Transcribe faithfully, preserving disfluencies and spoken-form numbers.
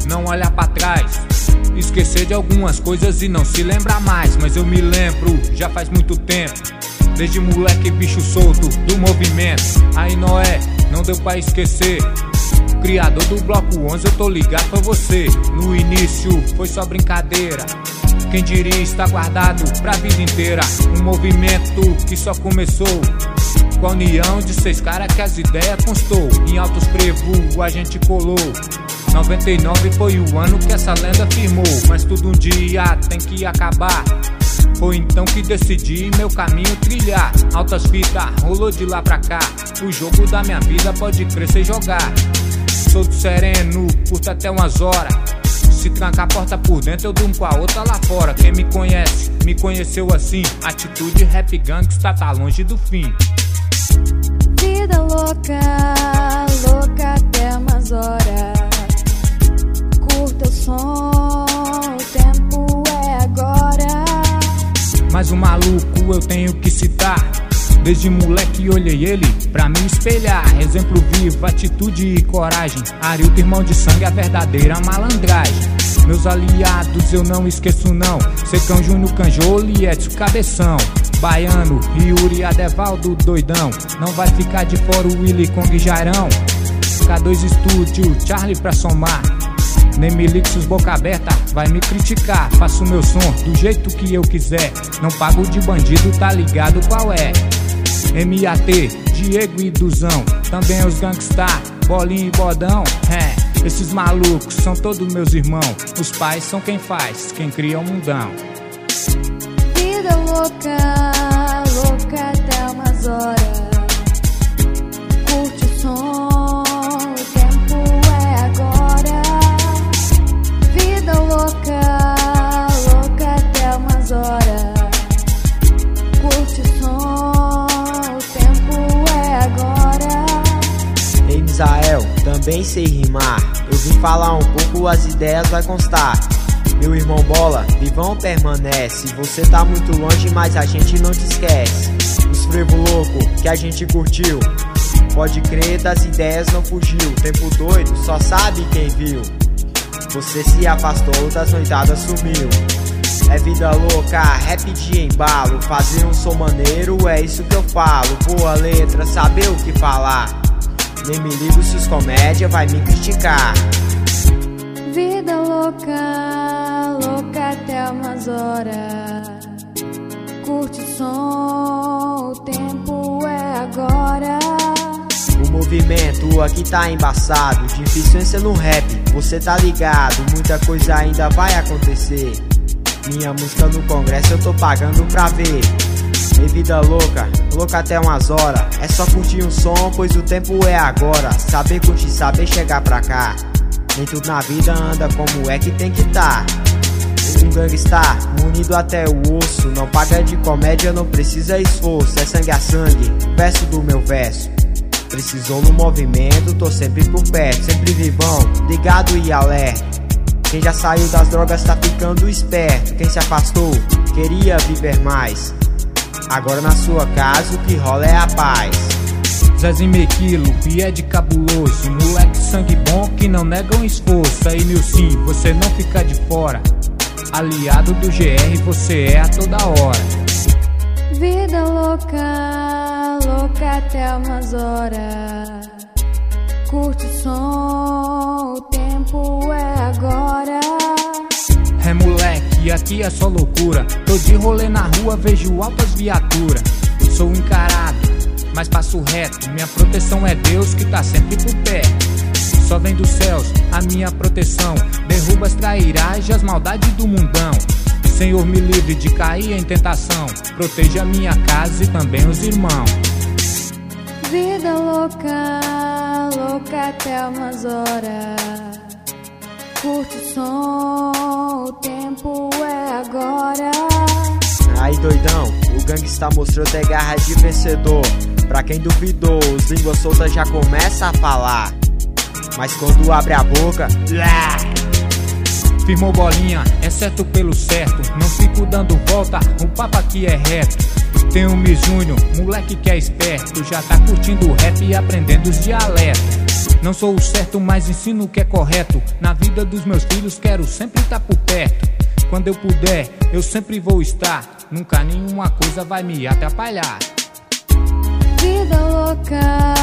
não olhar pra trás, esquecer de algumas coisas e não se lembrar mais. Mas eu me lembro, já faz muito tempo, desde moleque bicho solto do movimento. Aí Noé, não deu pra esquecer, criador do bloco onze, eu tô ligado pra você. No início foi só brincadeira, quem diria está guardado pra vida inteira. Um movimento que só começou com a união de seis caras que as ideias constou. Em Altos Prevu a gente colou, noventa e nove foi o ano que essa lenda firmou. Mas tudo um dia tem que acabar, foi então que decidi meu caminho trilhar. Altas fitas, rolou de lá pra cá, o jogo da minha vida pode crescer e jogar. Solto sereno, curto até umas horas, se trancar a porta por dentro eu durmo com a outra lá fora. Quem me conhece, me conheceu assim, atitude rap gangsta tá longe do fim. Vida louca, louca até umas horas, curta o som, o tempo é agora. Mas o maluco eu tenho que citar, desde moleque olhei ele pra me espelhar. Exemplo vivo, atitude e coragem, Arilton, irmão de sangue, a verdadeira malandragem. Meus aliados eu não esqueço não, Secão, Júnior, Canjolo e Edson Cabeção, Baiano, Yuri, Adevaldo, doidão. Não vai ficar de fora o Willy, Kong e Jairão, K dois Estúdio, Charlie pra somar. Nem me ligue se os boca aberta vai me criticar. Faço meu som do jeito que eu quiser, não pago de bandido, tá ligado qual é? M A T, Diego e Duzão, também os gangsta, Bolinha e Bodão. É, esses malucos são todos meus irmãos, os pais são quem faz, quem cria o mundão. Vida louca, louca até umas horas, curte o som, o tempo é agora. Vida louca, louca até umas horas, curte o som, o tempo é agora. Ei Misael, também sei rimar, eu vim falar um pouco, as ideias vai constar. Meu irmão Bola, vivão permanece, você tá muito longe mas a gente não te esquece. Os frevo louco que a gente curtiu, pode crer, das ideias não fugiu. Tempo doido, só sabe quem viu, você se afastou, das noitadas sumiu. É vida louca, rap de embalo, fazer um som maneiro, é isso que eu falo. Boa letra, saber o que falar, nem me ligo se os comédia vai me criticar. Vida louca, louca até umas horas, curte o som, o tempo é agora. O movimento aqui tá embaçado, difícil ser no rap, você tá ligado, muita coisa ainda vai acontecer. Minha música no congresso eu tô pagando pra ver. Ei vida louca, louca até umas horas, é só curtir um som, pois o tempo é agora. Saber curtir, saber chegar pra cá, nem tudo na vida anda como é que tem que tá. Um gangsta, munido até o osso, não paga de comédia, não precisa esforço. É sangue a sangue, verso do meu verso, precisou no movimento, tô sempre por perto. Sempre vivão, ligado e alerta, quem já saiu das drogas tá ficando esperto. Quem se afastou, queria viver mais, agora na sua casa o que rola é a paz. Zezinho Mequilo e Ed Cabuloso, moleque sangue bom que não nega um esforço. Aí Nilson, você não fica de fora, aliado do G R você é a toda hora. Vida louca, louca até umas horas, curte o som, o tempo é agora. É moleque, aqui é só loucura, tô de rolê na rua, vejo altas viaturas. Sou encarado, mas passo reto, minha proteção é Deus que tá sempre por perto. Só vem dos céus a minha proteção, derruba as trairagens, as maldades do mundão. Senhor me livre de cair em tentação, proteja a minha casa e também os irmãos. Vida louca, louca até umas horas, curte o som, o tempo é agora. Aí doidão, o gangsta mostrou ter garra de vencedor. Pra quem duvidou, os línguas soltas já começa a falar, mas quando abre a boca, lá! Firmou bolinha, é certo pelo certo, não fico dando volta, o papo aqui é reto. Tem o Miss Júnior, moleque que é esperto, já tá curtindo o rap e aprendendo os dialetos. Não sou o certo, mas ensino o que é correto. Na vida dos meus filhos quero sempre estar por perto. Quando eu puder, eu sempre vou estar. Nunca nenhuma coisa vai me atrapalhar. Vida louca,